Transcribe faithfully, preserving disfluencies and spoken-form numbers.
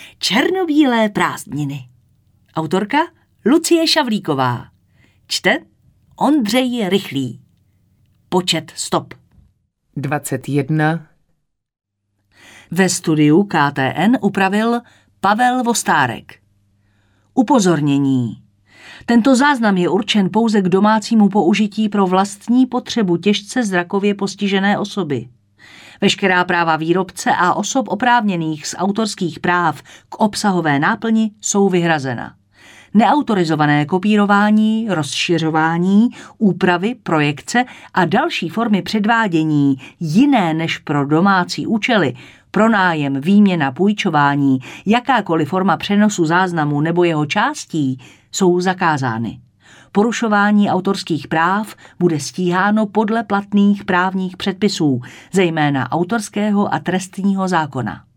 Černobílé prázdniny. Autorka Lucie Šavlíková. Čte Ondřej Rychlý. Počet stop. dvacet jedna. Ve studiu K T N upravil Pavel Vostárek. Upozornění. Tento záznam je určen pouze k domácímu použití pro vlastní potřebu těžce zrakově postižené osoby. Veškerá práva výrobce a osob oprávněných z autorských práv k obsahové náplni jsou vyhrazena. Neautorizované kopírování, rozšiřování, úpravy, projekce a další formy předvádění jiné než pro domácí účely, pronájem, výměna, půjčování, jakákoliv forma přenosu záznamu nebo jeho částí jsou zakázány. Porušování autorských práv bude stíháno podle platných právních předpisů, zejména autorského a trestního zákona.